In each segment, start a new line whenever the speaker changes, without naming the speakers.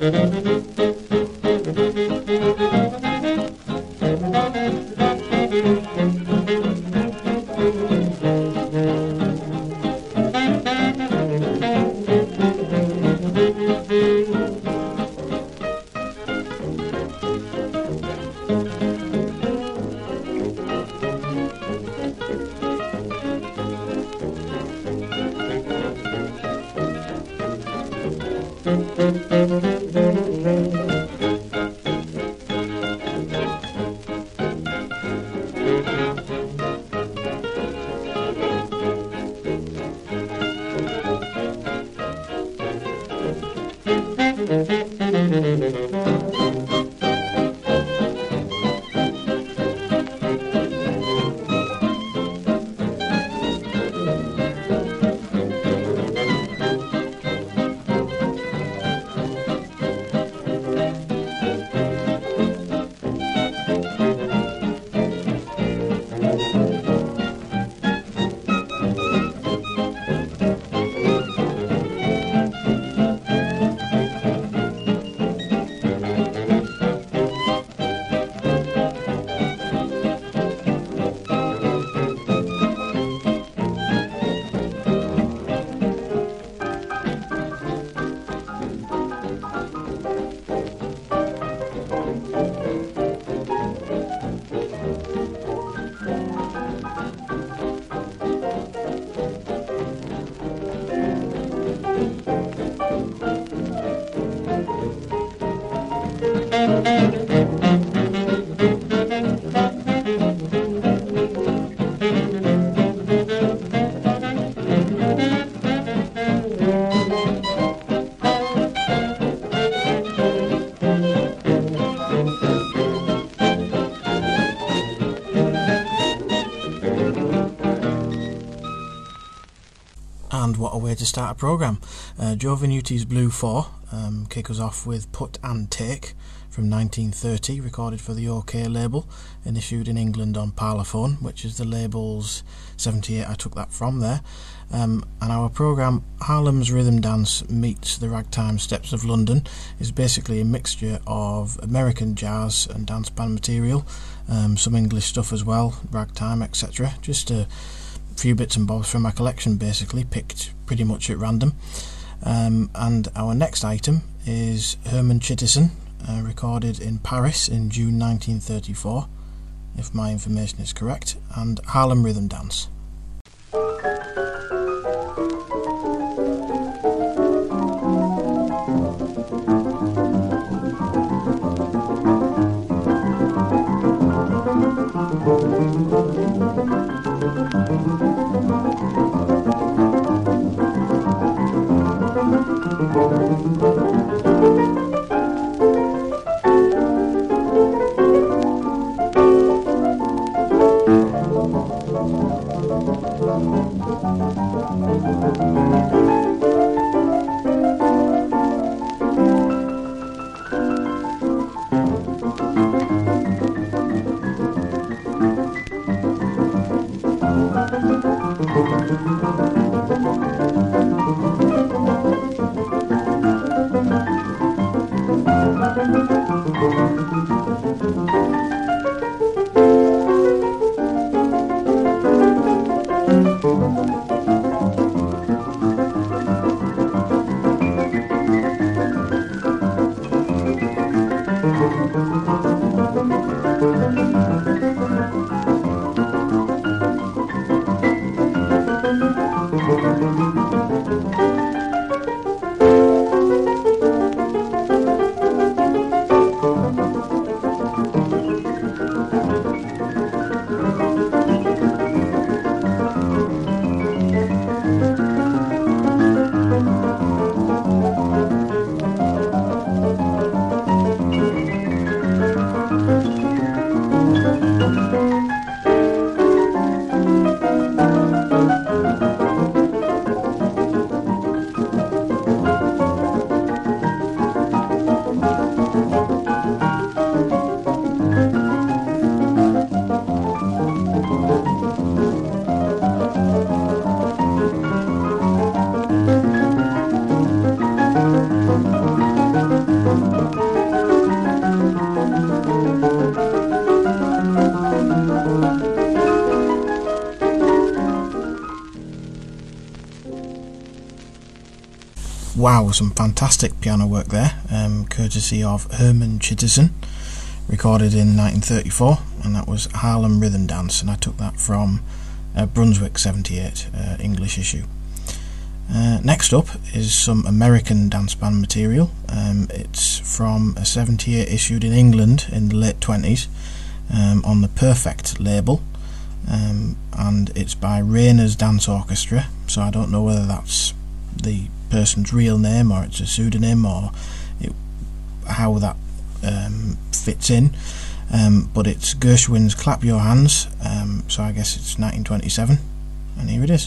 And what a way to start a programme. Joe Venuti's Blue 4 kick us off with Put and Take from 1930, recorded for the OK label and issued in England on Parlophone, which is the label's 78. I took that from there. And our programme, Harlem's Rhythm Dance Meets the Ragtime Steps of London, is basically a mixture of American jazz and dance band material, some English stuff as well, ragtime, etc. Just a few bits and bobs from my collection, basically picked pretty much at random. And our next item is Herman Chittison, recorded in Paris in June 1934, if my information is correct, and Harlem Rhythm Dance. Wow, some fantastic piano work there, courtesy of Herman Chittison, recorded in 1934, and that was Harlem Rhythm Dance, and I took that from Brunswick 78 English issue. Next up is some American dance band material. It's from a 78 issued in England in the late 20s on the Perfect label, and it's by Rayner's Dance Orchestra, so I don't know whether that's the person's real name or it's a pseudonym or how that fits in, but it's Gershwin's Clap Your Hands, so I guess it's 1927, and here it is.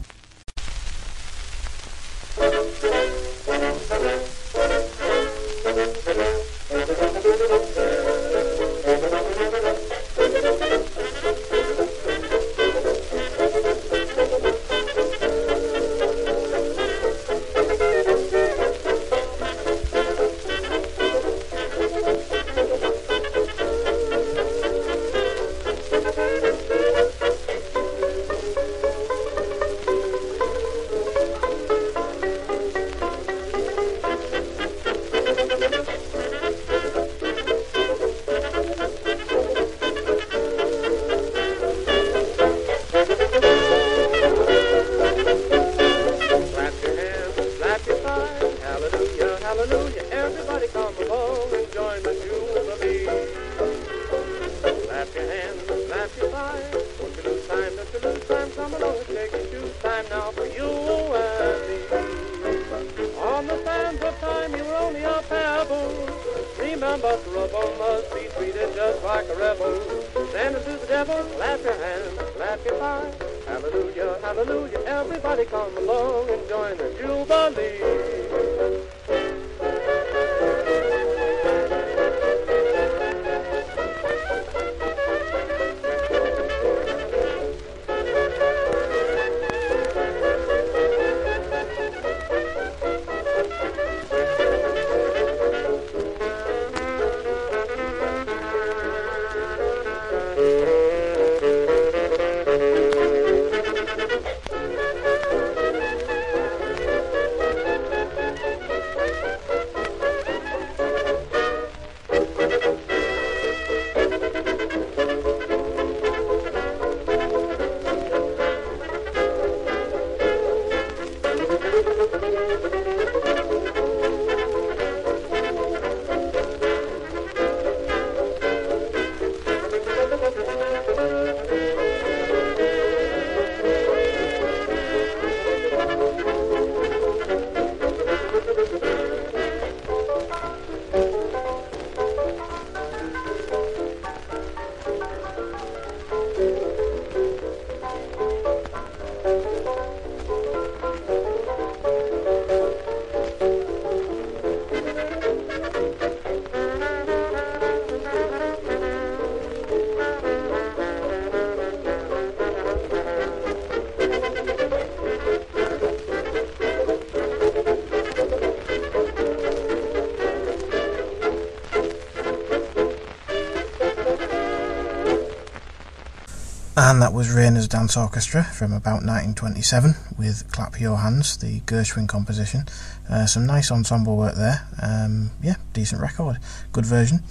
And that was Rayner's Dance Orchestra from about 1927 with Clap Your Hands, the Gershwin composition. Some nice ensemble work there. Yeah, decent record. Good version.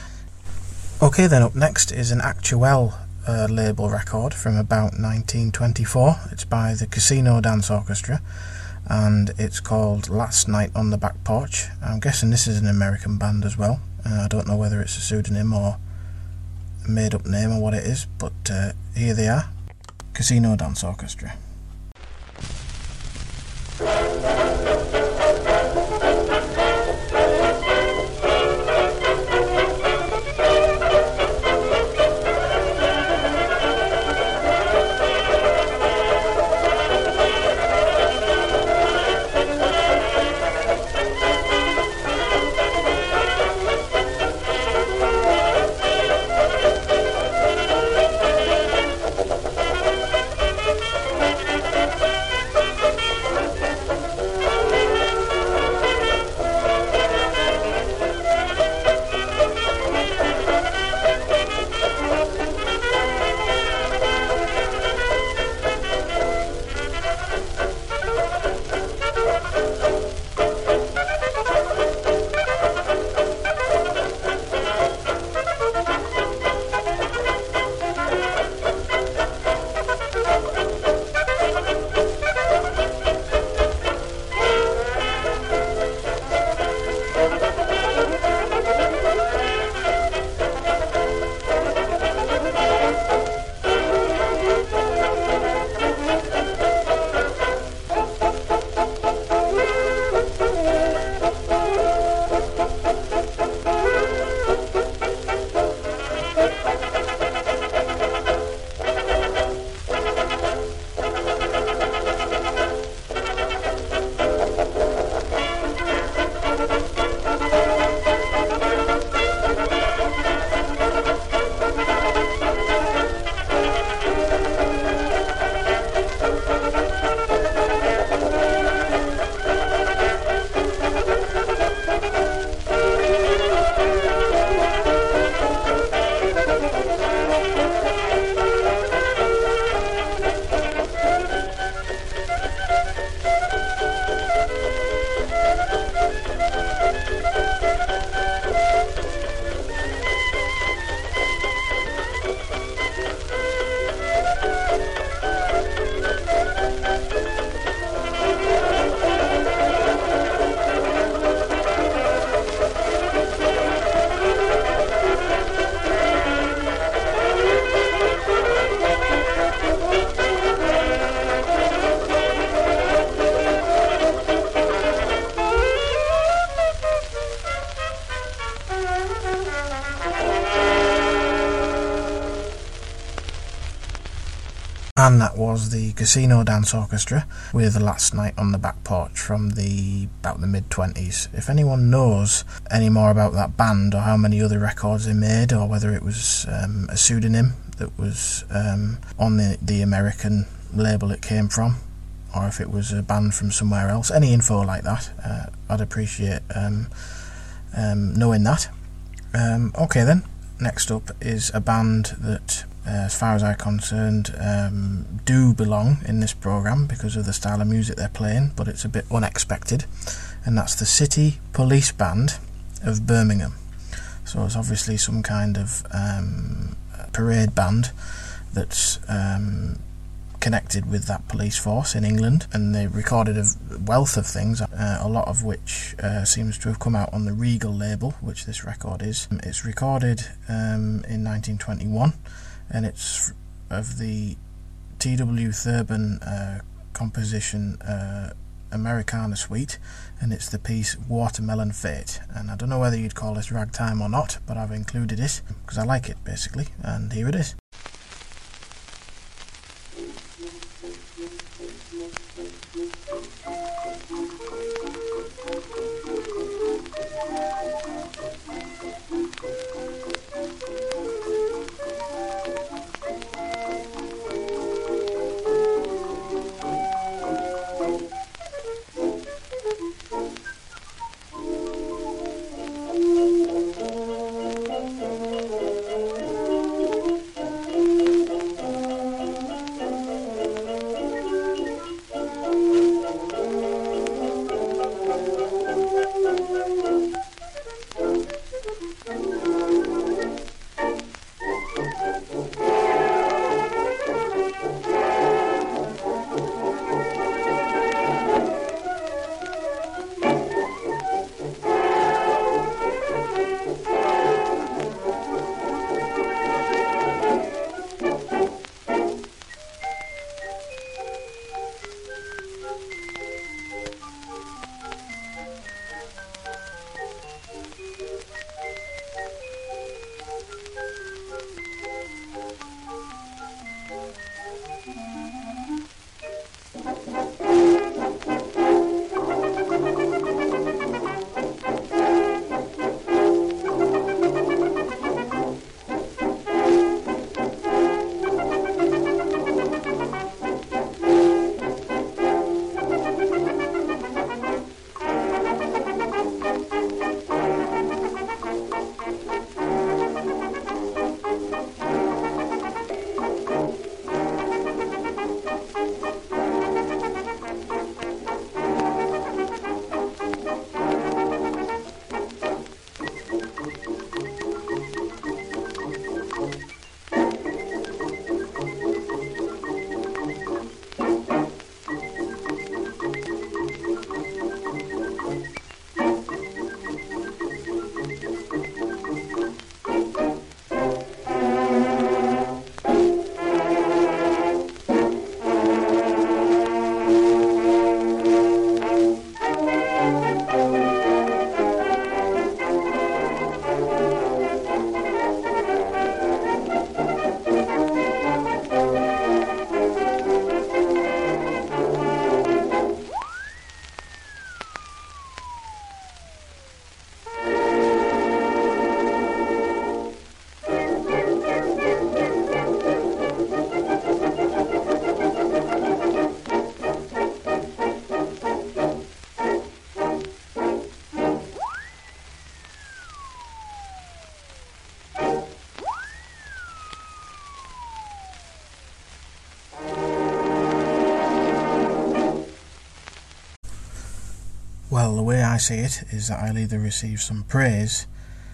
Okay, then up next is an Actuel label record from about 1924. It's by the Casino Dance Orchestra, and it's called Last Night on the Back Porch. I'm guessing this is an American band as well. I don't know whether it's a pseudonym or a made up name or what it is, but here they are, Casino Dance Orchestra. And that was the Casino Dance Orchestra with Last Night on the Back Porch from about the mid-20s. If anyone knows any more about that band or how many other records they made, or whether it was a pseudonym that was on the American label it came from, or if it was a band from somewhere else, any info like that, I'd appreciate knowing that. Okay then, next up is a band that, as far as I'm concerned, do belong in this programme because of the style of music they're playing, but it's a bit unexpected, and that's the City Police Band of Birmingham. So it's obviously some kind of parade band that's connected with that police force in England, and they recorded a wealth of things, a lot of which seems to have come out on the Regal label, which this record is. It's recorded in 1921, and it's of the T.W. Thurbin composition Americana Suite, and it's the piece Watermelon Fate. And I don't know whether you'd call this ragtime or not, but I've included it because I like it basically, and here it is. Well, the way I see it is that I'll either receive some praise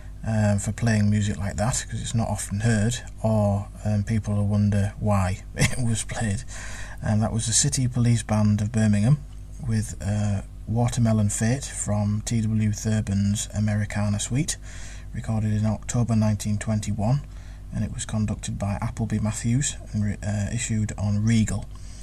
for playing music like that, because it's not often heard, or people will wonder why it was played. And that was the City Police Band of Birmingham with Watermelon Fate from T.W. Thurbin's Americana Suite, recorded in October 1921, and it was conducted by Appleby Matthews and issued on Regal.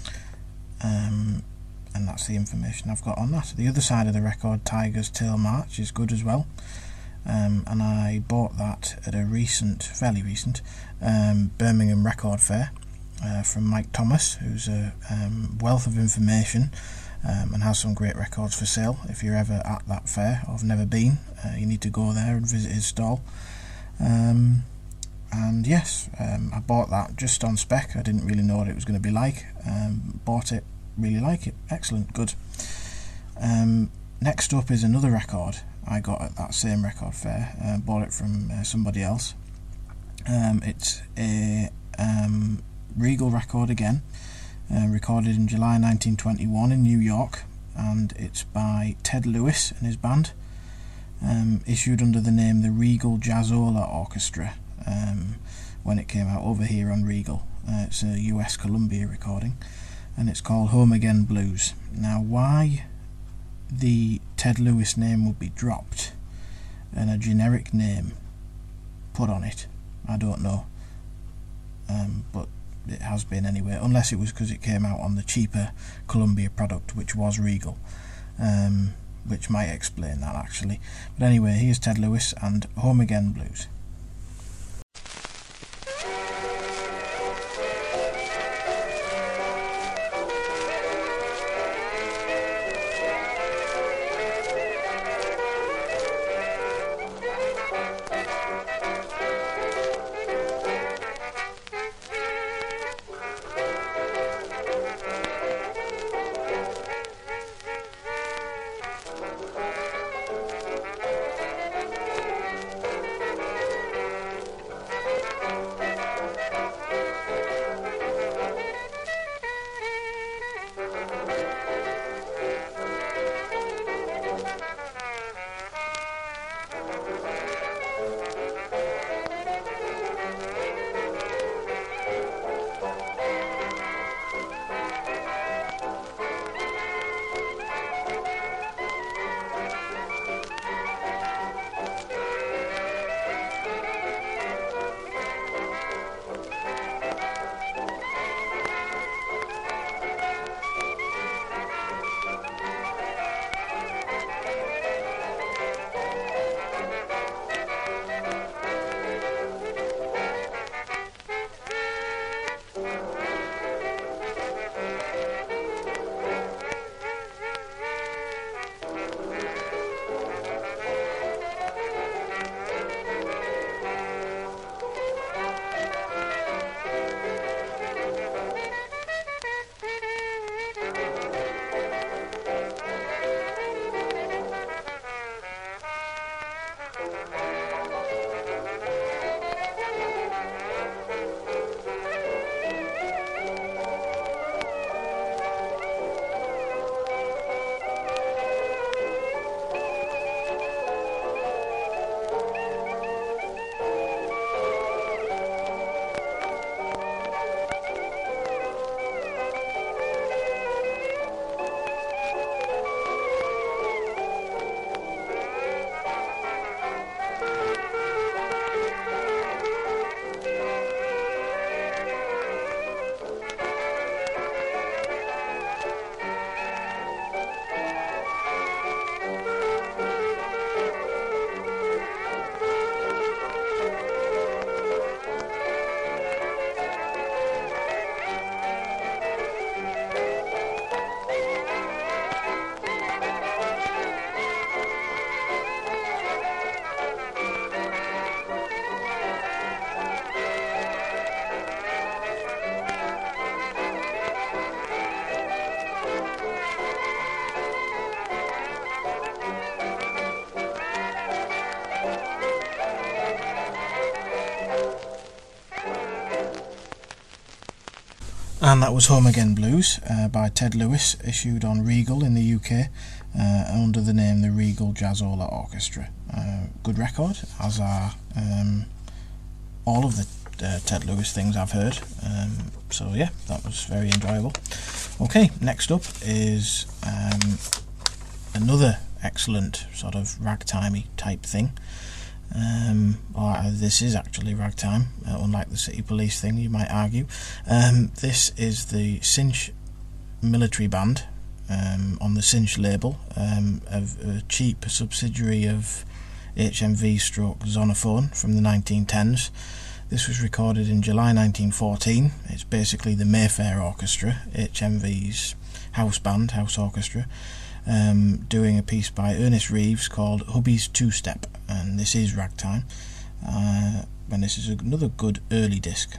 And that's the information I've got on that. The other side of the record, Tiger's Tail March, is good as well, and I bought that at a fairly recent Birmingham Record Fair, from Mike Thomas, who's a wealth of information and has some great records for sale. If you're ever at that fair or have never been, you need to go there and visit his stall. And yes, I bought that just on spec. I didn't really know what it was going to be like. Bought it, really like it, excellent, good. Next up is another record I got at that same record fair. Bought it from somebody else. It's a Regal record again, recorded in July 1921 in New York, and it's by Ted Lewis and his band, issued under the name the Regal Jazzola Orchestra when it came out over here on Regal. It's a US Columbia recording, and it's called Home Again Blues. Now, why the Ted Lewis name would be dropped and a generic name put on it, I don't know, but it has been anyway, unless it was because it came out on the cheaper Columbia product, which was Regal, which might explain that actually. But anyway, here's Ted Lewis and Home Again Blues. And that was Home Again Blues by Ted Lewis, issued on Regal in the UK under the name the Regal Jazzola Orchestra. Good record, as are all of the Ted Lewis things I've heard. So yeah, that was very enjoyable. Okay, next up is another excellent sort of ragtimey type thing. This is actually ragtime, unlike the City Police thing, you might argue. This is the Cinch Military Band on the Cinch label, a cheap subsidiary of HMV stroke Zonophone from the 1910s. This was recorded in July 1914. It's basically the Mayfair Orchestra, HMV's house band, house orchestra, doing a piece by Ernest Reeves called Hubby's Two-Step, and this is ragtime, and this is another good early disc.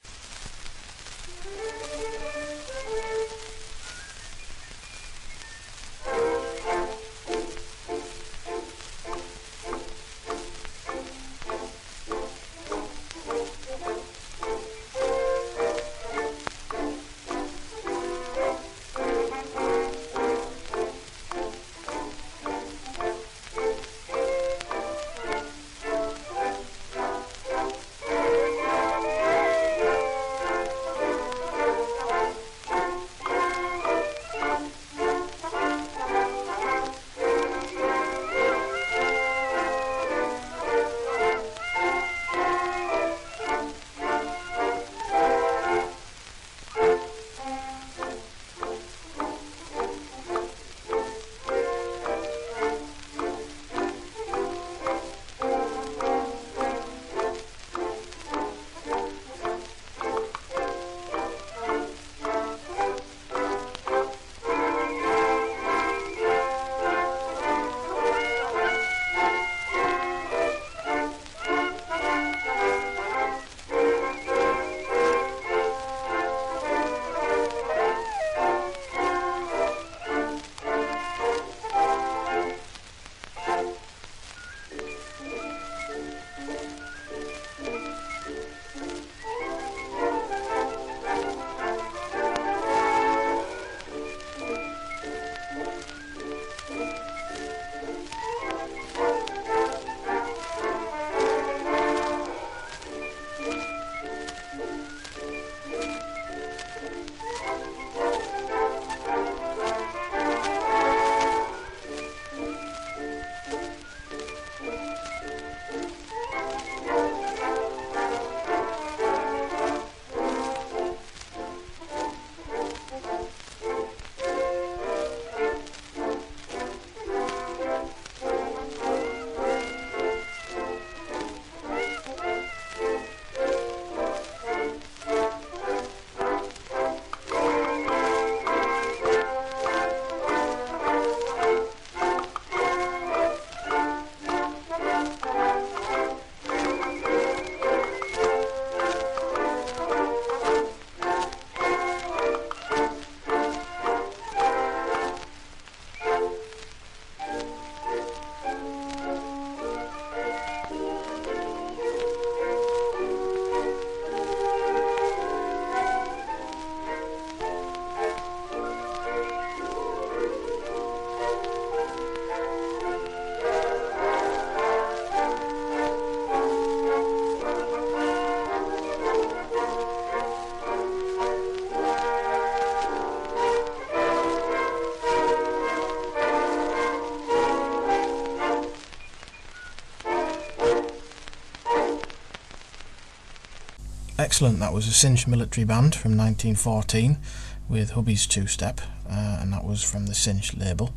Excellent, that was a Cinch Military Band from 1914 with Hubby's Two-Step, and that was from the Cinch label,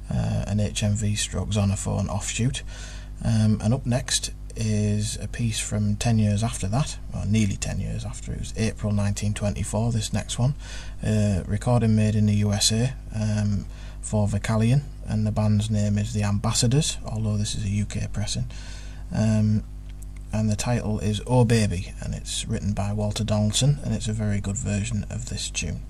an HMV stroke Zonophone offshoot. And up next is a piece from 10 years after that, or nearly 10 years after. It was April 1924, this next one, recording made in the USA for Vocalion, and the band's name is The Ambassadors, although this is a UK pressing. And the title is Oh Baby, and it's written by Walter Donaldson, and it's a very good version of this tune.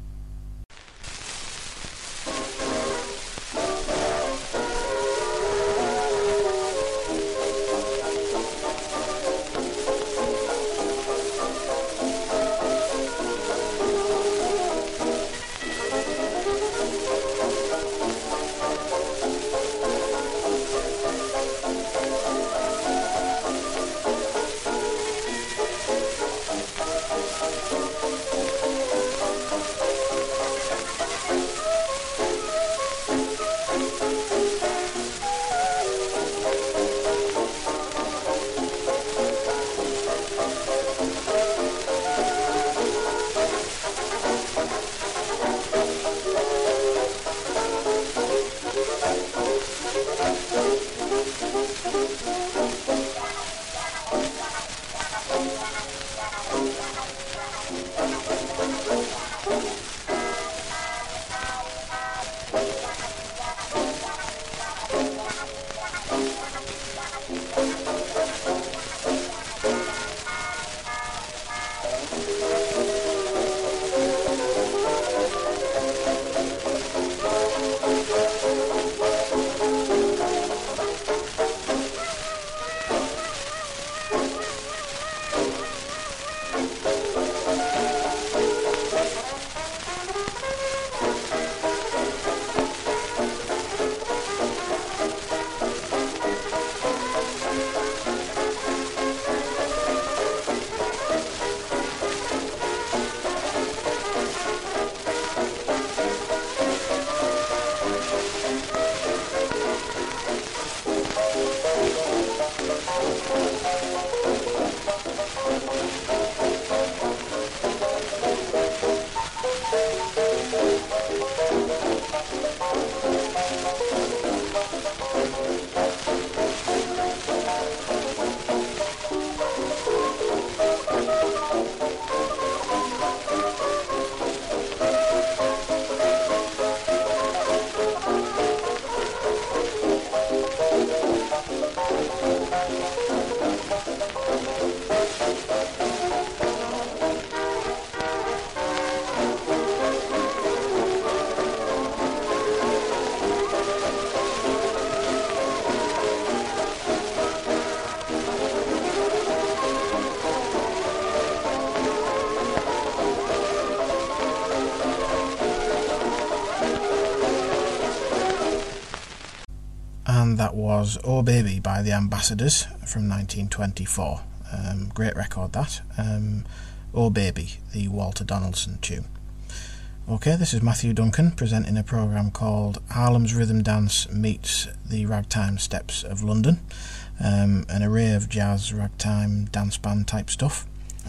and that was Oh Baby by the Ambassadors from 1924. Great record that. Oh Baby, the Walter Donaldson tune. Okay, this is Matthew Duncan presenting a programme called Harlem's Rhythm Dance Meets the Ragtime Steps of London. An array of jazz, ragtime, dance band type stuff.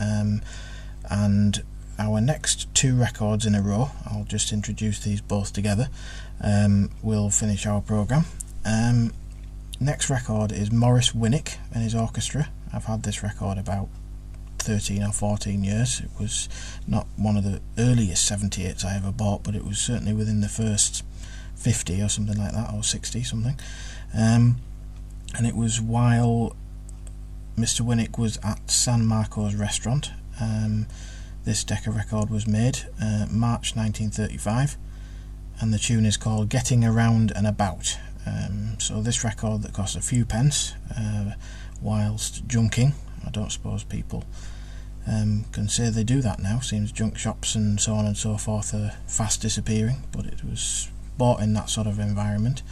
And our next two records in a row, I'll just introduce these both together, we'll finish our programme. Next record is Maurice Winnick and his orchestra. I've had this record about 13 or 14 years. It was not one of the earliest 78s I ever bought, but it was certainly within the first 50 or something like that, or 60 something. And it was while Mr. Winnick was at San Marco's restaurant. This Decca record was made March 1935, and the tune is called Getting Around and About. So this record that cost a few pence whilst junking, I don't suppose people can say they do that now. Seems junk shops and so on and so forth are fast disappearing, but it was bought in that sort of environment.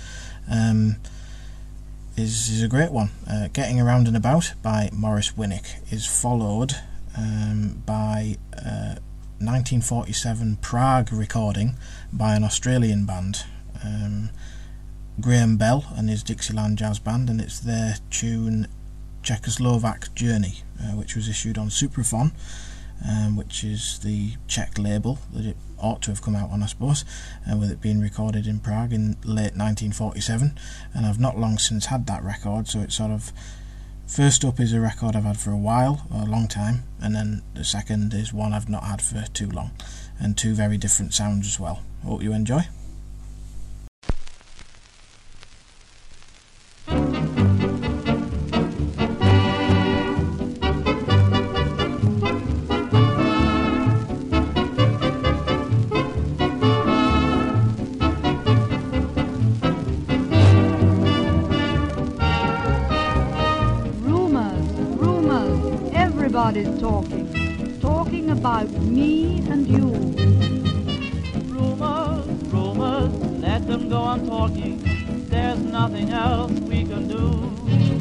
Is a great one. Getting Around and About by Maurice Winnick is followed by 1947 Prague recording by an Australian band, Graham Bell and his Dixieland Jazz Band, and it's their tune Czechoslovak Journey, which was issued on Supraphon, which is the Czech label that it ought to have come out on, I suppose, with it being recorded in Prague in late 1947. And I've not long since had that record, so it's sort of, first up is a record I've had for a while, a long time, and then the second is one I've not had for too long, and two very different sounds as well. Hope you enjoy.
Everybody's talking about me and you.
Rumors, let them go on talking. There's nothing else we can do.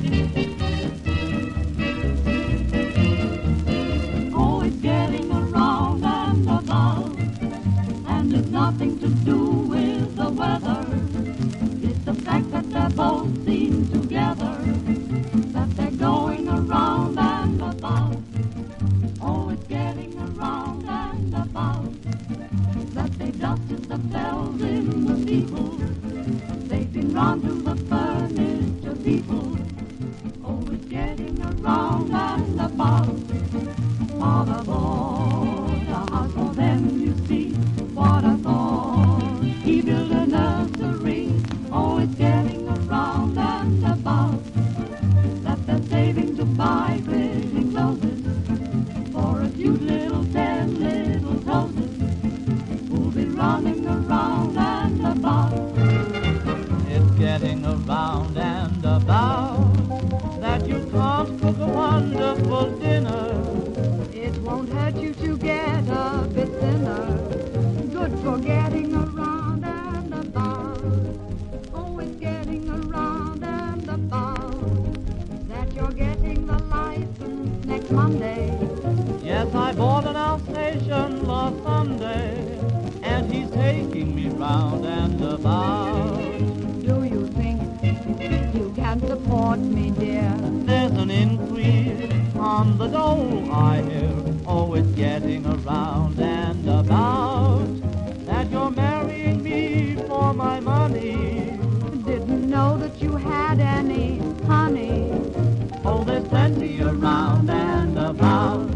Oh, it's getting around and about, and it's nothing to do with the weather. It's the fact that they're both seen together, that they're going around and about. Oh, it's getting around and about, that they dusted the bells in the steeple. They've been round to the furniture people. Oh, it's getting around and about. Father bought a house for them, you see. What a thought. He built a nursery. Oh, it's getting around and about, that they're saving to buy pretty clothes for a cute little 10 little toes who'll be running around and about.
It's getting around and about, that you can't cook a wonderful dinner.
It won't hurt you to get a bit thinner. Good for getting around and about. Oh, it's getting around and about, that you're getting the license next Monday.
Yes, I bought an Alsatian last Sunday, and he's taking me round and about.
Do you think you can support me, dear?
There's an increase on the dole, I hear. Oh, it's getting around and about, that you're marrying me for my money.
Didn't know that you had any, honey.
Oh, there's plenty around and about.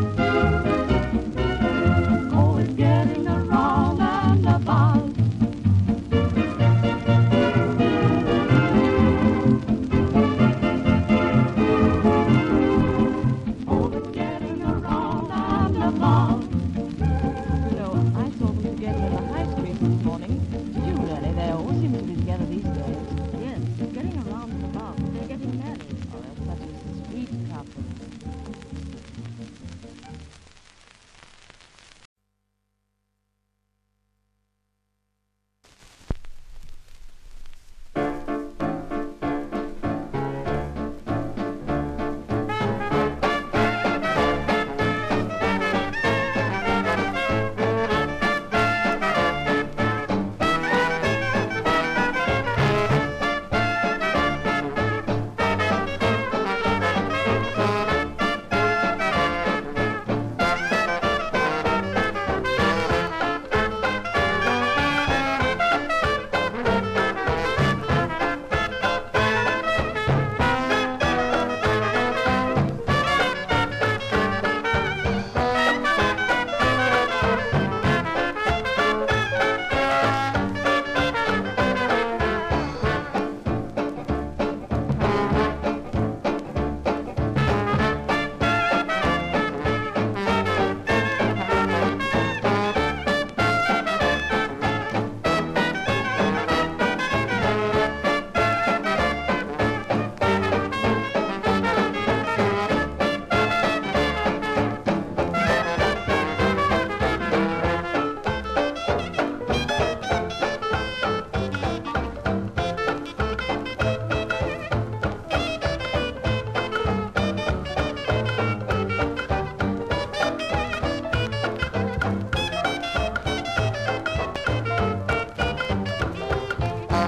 Oh, it's getting around and about. Oh, it's getting around and about.
You know, I saw them together in the high street this morning. Did you really? They always seem to be together these days. Yes, they're getting around and about. They're getting married. Oh, that's such a sweet couple.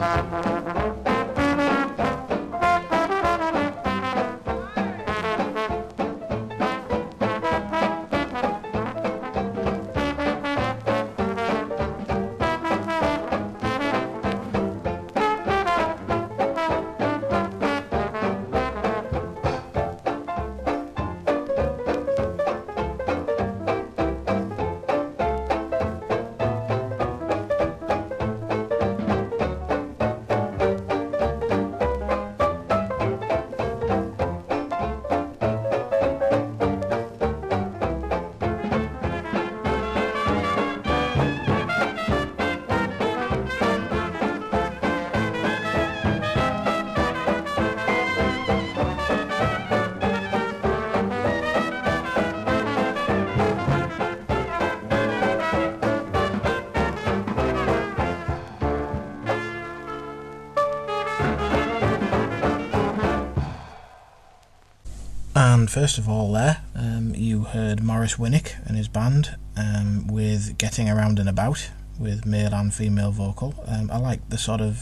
And first of all there, you heard Maurice Winnick and his band with Getting Around and About, with male and female vocal. I like the sort of,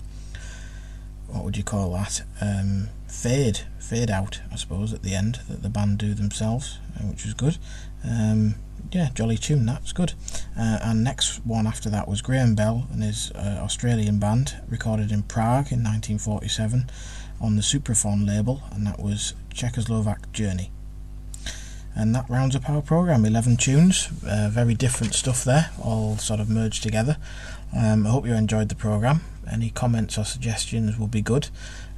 what would you call that, fade out, I suppose, at the end, that the band do themselves, which was good. Yeah, jolly tune, that's good. And next one after that was Graham Bell and his Australian band, recorded in Prague in 1947 on the Supraphon label, and that was Czechoslovak Journey. And that rounds up our programme, 11 tunes, very different stuff there, all sort of merged together. I hope you enjoyed the programme. Any comments or suggestions will be good.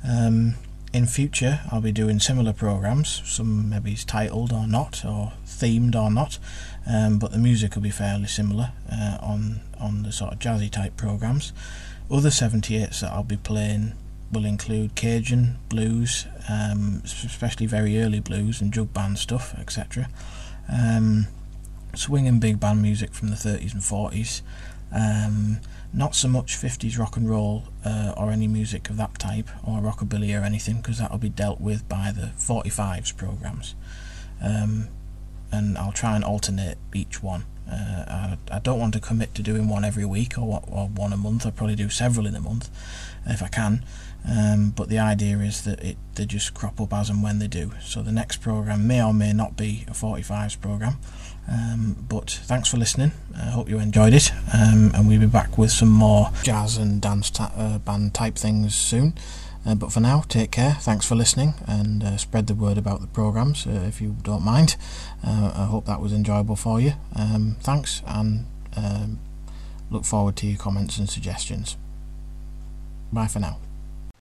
In future I'll be doing similar programmes, some maybe titled or not, or themed or not, but the music will be fairly similar on the sort of jazzy type programmes. Other 78s that I'll be playing will include Cajun, blues, especially very early blues and jug band stuff, etc. Swing and big band music from the 30s and 40s. Not so much 50s rock and roll or any music of that type, or rockabilly or anything, because that'll be dealt with by the 45s programmes. And I'll try and alternate each one. I don't want to commit to doing one every week or one a month. I'll probably do several in a month if I can, but the idea is that they just crop up as and when they do. So the next programme may or may not be a 45s programme, but thanks for listening. I hope you enjoyed it, and we'll be back with some more jazz and dance band type things soon. But for now, take care, thanks for listening, and spread the word about the programmes if you don't mind. I hope that was enjoyable for you. Thanks, and look forward to your comments and suggestions. Bye for now.